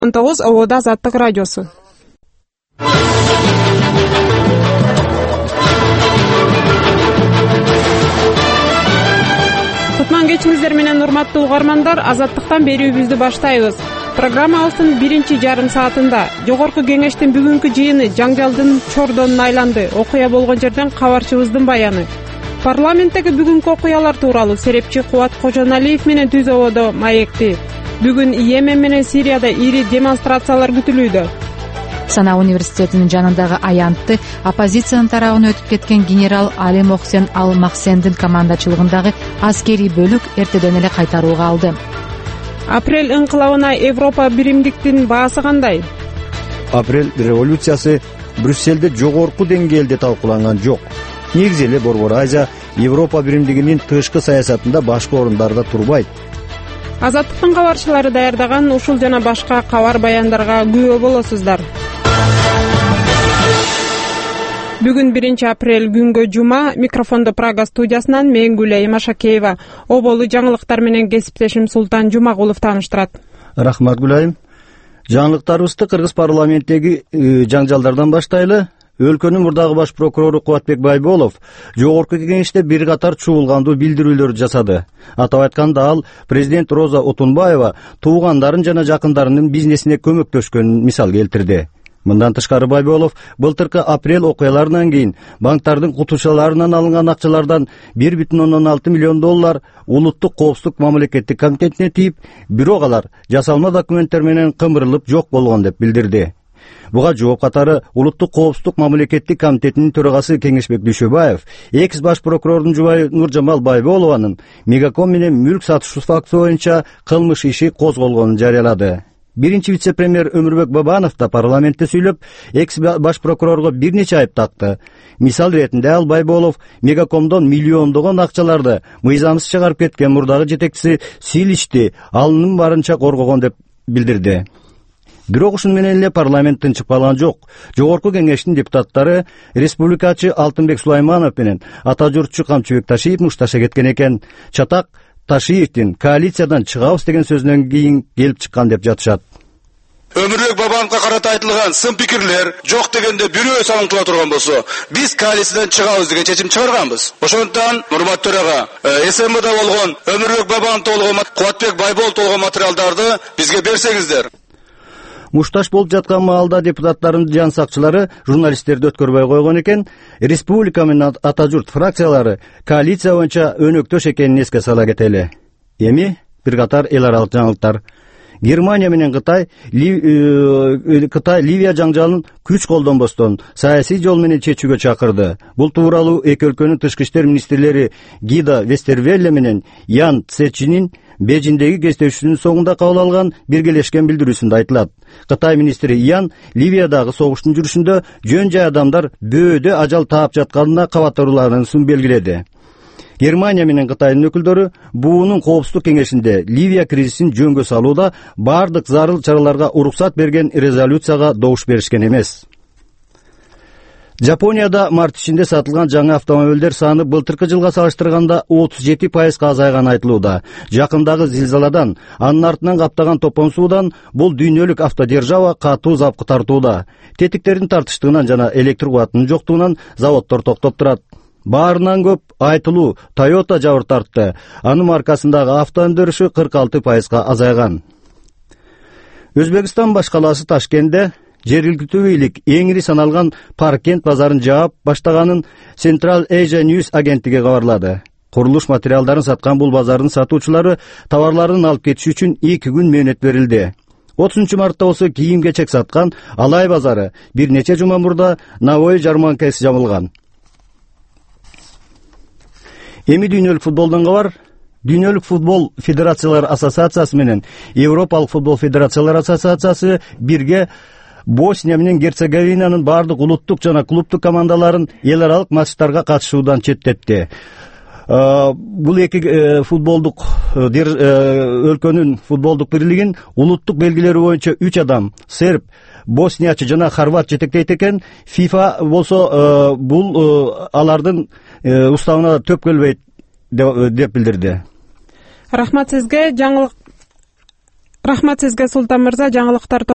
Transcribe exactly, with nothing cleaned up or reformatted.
он тогуз Обода Азаттык радиосу. Кутман кечиңиздер менен урматтуу угармандар, Азаттыктан берүүбүздү баштайбыз. Программабыздын биринчи жарым саатында Жогорку Кеңештин бүгүнкү жыйыны жаңжалдын чордонуна айланды. Окуя болгон жерден кабарчыбыздын баяны. Парламенттеги бүгүнкү окуялар тууралуу серепчи Кубат Кожоналиев менен Түз Ободо маекти. Бүгүн Йемен менен Сирияда ири демонстрациялар күтүлүүдө. Сана университетинин жанындагы аянтты оппозициянын тарабына өтүп кеткен генерал Али Мохсен Ал Махсендин командачылыгындагы аскерий бөлүк эртеден эле кайтарууга алды. Апрель ыңкылабына Европа биримдиктин баасы кандай? Апрель революциясы Брюссельде жогорку деңгээлде талкууланган жок. Негизи эле Борбор Азия Европа биримдигинин тышкы саясатында башкы орундарда турбайт. Азаттыктын кабарчылары даярдаган ушул жана башка кабар баяндарга күбө болосуздар. Бүгүн биринчи апрель күнгө жума. Микрофондо Прага студиясынан мен Гүлай Машакеева. Оболу жаңылыктар менен кесиптешим Султан Жумагулов тааныштырат. Рахмат Гүлайым. Жаңылыктарыбызды Кыргыз парламенттеги жаңжалдардан баштайлы. Өлкөнүн мурдагы баш прокурору Кубатбек Байболов Жогорку Кеңеште бир катар чуулгандуу билдирүүлөрдү жасады. Атап айтканда ал президент Роза Отунбаева туугандарын жана жакындарынын бизнесине көмөктөшкөнүн мисал келтирди. Мындан тышкары Байболов былтыркы апрель окуяларынан кийин банктардын кутушаларынан алынган акчалардан бир бүтүн ондон алты миллион доллар улуттук коопсуздук мамлекеттик комитетине тийип, бирок алар жасалма документтер менен кымырылып жок болгон деп билдирди. Буга жооп катары улуттук коопсуздук мамлекеттик комитетинин төрагасы Кеңешбек Дүйшөбаев экс баш прокурордун жубайы Нуржамал Байболованын Мегаком менен мүлк сатышы фактысы боюнча кылмыш иши козголгонун жарыялады. Биринчи вице-премьер Өмүрбек Бабанов да парламентте сүйлөп, экс баш прокурорго бир нече айып такты. Мисал иретинде ал Байболов Мегакомдон миллиондогон акчаларды мыйзамсыз чыгарып кеткен мурдагы жетекчиси Силичти алынын барынча коргогон деп билдирди. Бирок ушун менен эле парламент тынчып калган жок. Жогорку Кеңештин депутаттары республикачы Алтынбек Сулайманов менен ата журтчу Камчыбек Ташиев мушташа кеткен экен. Чатак Ташиевдин коалициядан чыгабыз деген сөзүнөн кийин келип чыккан деп жатышат. Өмүрбек Бабановго карата айтылган сын пикирлер жок дегенде бирөө салынтыла турган болсо, биз коалициядан чыгабыз деген чечим чыгарганбыз. Ошондуктан урматтуу төрага, СМБда болгон Өмүрбек Бабановго болгон Кубатбек Байболов болгон материалдарды бизге берсеңиздер. Мушташ болуп жаткан маалда депутаттардын жан сакчылары журналисттерди өткөрбөй койгон экен. Республика менен ата журт фракциялары коалиция боюнча өнөктөш экенин эске сала кетели. Эми бир катар эл аралык жаңылыктар. Германия менен Кытай Кытай Ливия жаңжалын күч колдонбостон саясий жол менен чечүүгө чакырды. Бул тууралуу эки өлкөнүн тышкы иштер министрлери Гида Вестервелле менен Ян Цечинин Бейжиңдеги кездешүүнүн соңунда кабыл алган биргелешкен билдирүүсүндө айтылат. Кытай министри Ян Ливиядагы согуштун жүрүшүндө жөн жай адамдар бөөдө ажал таап жатканына кабаттырууларын белгиледи. Германия менен Кытайдын өкүлдөрү буунун коопсуздук кеңешинде Ливия кризисин жөнгө салууда бардык зарыл чараларга уруксат берген резолюцияга добуш беришкен эмес. Жапонияда март ичинде сатылган жаңы автомобилдер саны былтыркы жылга салыштырганда отуз жети пайызга азайганы айтылууда. Жакындагы зилзаладан, анын артынан каптаган топон суудан бул дүйнөлүк автодержава катуу запкы тартууда. Тетиктердин тартыштыгынан жана электр кубатынын жоктугунан заводдор токтоп турат. Баарынан көп айтылуу Toyota жабыр тартты. Анын маркасындагы авто өндүрүшү кырк алты пайызга азайган. Өзбекстан баш калаасы Ташкентте жергиликтүү бийлик эң ири саналган Паркент базарын жаап баштаганын Central Asia News агенттиги кабарлады. Курулуш материалдарын саткан бул базардын сатуучулары товарларын алып кетиш үчүн эки күн мөөнөт берилди. отузунчу мартта болсо кийим-кечек саткан Алай базары бир нече жума мурда Навой жарманкасы жабылган. Эми дүйнөлүк футболдон кабар. Дүйнөлүк футбол федерациялар ассоциациясы менен Европалык футбол федерациялар ассоциациясы бирге Босния менен Герцеговинанын бардык улуттук жана клубтук командаларын эл аралык матчтарга катышуудан четтетти. Бул эки футболдук өлкөнүн футболдук бирлигин улуттук белгилери боюнча үч адам серб, босниячы жана хорват жетектейт экен. ФИФА болсо бул алардын уставына төпкөлбөйт деп билдирди. Рахмат сизге жаңылык Рахмат сизге Султан мырза, жаңылыктар